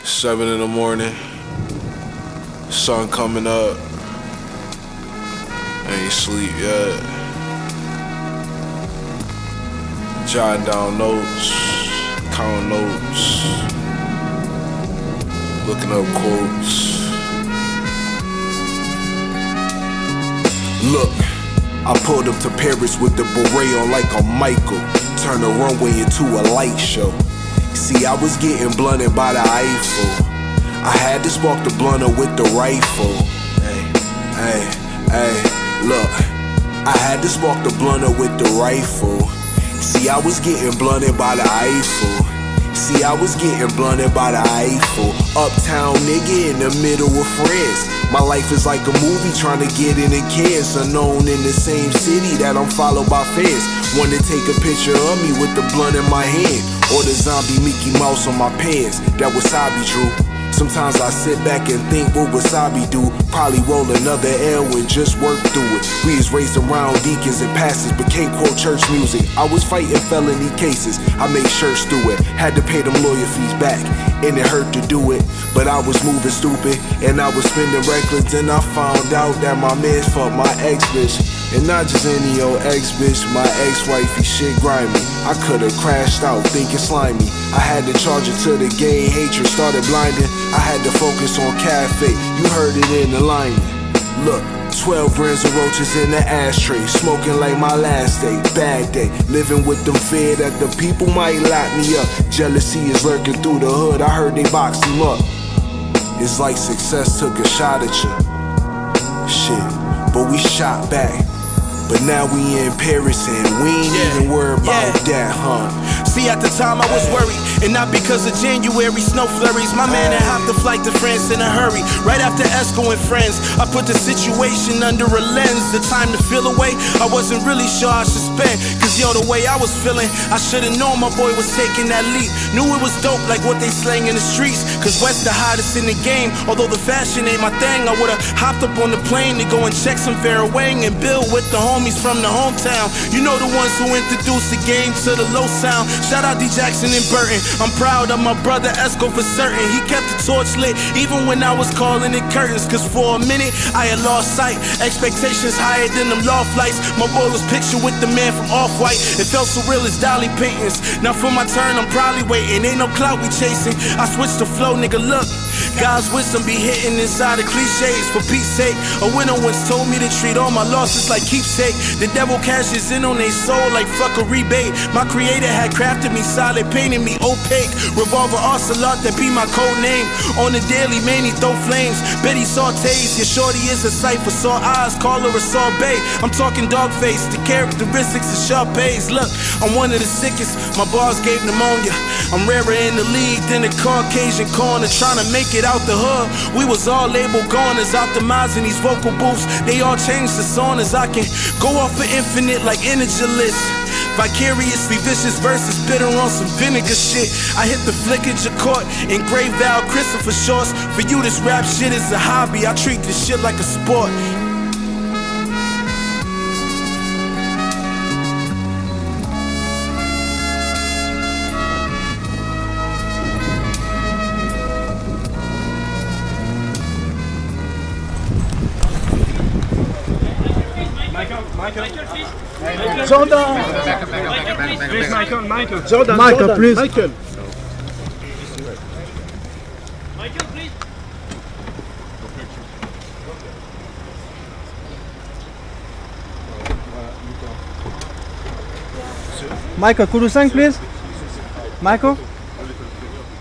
7 in the morning, sun coming up, ain't sleep yet. Jotting down notes, counting notes, looking up quotes. Look, I pulled up to Paris with the beret on like a Michael. Turned the runway into a light show. See, I was getting blunted by the Eiffel. I had to spark the blunter with the rifle. Hey, look, I had to spark the blunter with the rifle. See, I was getting blunted by the Eiffel. See, I was getting blunted by the Eiffel. Uptown nigga in the middle of France. My life is like a movie trying to get in a Cannes. Unknown in the same city that I'm followed by fans. Wanna take a picture of me with the blunt in my hand, or the zombie Mickey Mouse on my pants. That wasabi true. Sometimes I sit back and think what wasabi do. Probably roll another L and just work through it. We was raised around deacons and pastors, but can't quote church music. I was fighting felony cases, I made shirts through it. Had to pay them lawyer fees back, and it hurt to do it. But I was moving stupid, and I was spending reckless. And I found out that my man fucked my ex-bitch. And not just any old ex-bitch, my ex-wifey, shit grimy. I could've crashed out thinking slimy. I had to charge it to the gay hatred, started blinding. I had to focus on cafe, you heard it in the lining. Look, 12 grams of roaches in the ashtray, smoking like my last day, bad day. Living with them fear that the people might lock me up. Jealousy is lurking through the hood, I heard they boxed him up. It's like success took a shot at you. Shit, but we shot back. But now we in Paris and we ain't even worried about that, huh? See, at the time I was worried, and not because of January snow flurries. My man had hopped the flight to France in a hurry. Right after Esco and friends, I put the situation under a lens. The time to feel away, I wasn't really sure I should spend. Cause yo, the way I was feeling, I should've known my boy was taking that leap. Knew it was dope like what they slang in the streets. Cause West the hottest in the game. Although the fashion ain't my thing, I would've hopped up on the plane to go and check some Vera Wang and build with the homies from the hometown. You know, the ones who introduced the game to the low sound. Shout out D Jackson and Burton. I'm proud of my brother Esco for certain. He kept the torch lit even when I was calling it curtains. Cause for a minute I had lost sight. Expectations higher than them loft lights. My boy was pictured with the man from Off-White. It felt so real as Dolly paintings. Now for my turn I'm probably waiting. Ain't no clout we chasing. I switched the flow, nigga, look. God's wisdom be hitting inside of cliches. For Pete's sake, a winner once told me to treat all my losses like keepsake. The devil cashes in on their soul like fuck a rebate. My creator had crafted me solid, painted me opaque. Revolver Ocelot, that be my code name. On the daily, man, he throw flames. Betty sautés, your shorty is a sight for sore eyes. Call her a sorbet. I'm talking dog face, the characteristics of Sharpays. Look, I'm one of the sickest. My bars gave pneumonia. I'm rarer in the league than the Caucasian corner. Trying to make it out the hood. We was all labeled goners, optimizing these vocal booths. They all changed the song as I can go off for infinite like Energylist. Vicariously vicious verses, bitter on some vinegar shit. I hit the flick at your court in Grey Val, Christopher Shorts. For you, this rap shit is a hobby. I treat this shit like a sport. Jordan! Michael. Jordan, Michael, please. Michael. Michael, please. Michael, could you sing, please? Michael?